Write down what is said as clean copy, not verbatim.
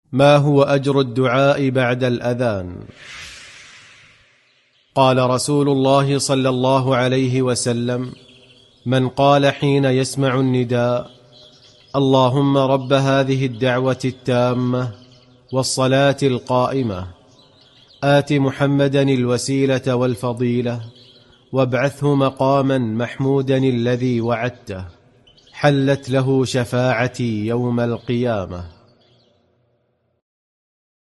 ما هو أجر الدعاء بعد الأذان؟ قال رسول الله صلى الله عليه وسلم: من قال حين يسمع النداء: اللهم رب هذه الدعوة التامة والصلاة القائمة، آت محمدا الوسيلة والفضيلة وابعثه مقاما محمودا الذي وعدته، حلت له شفاعتي يوم القيامة.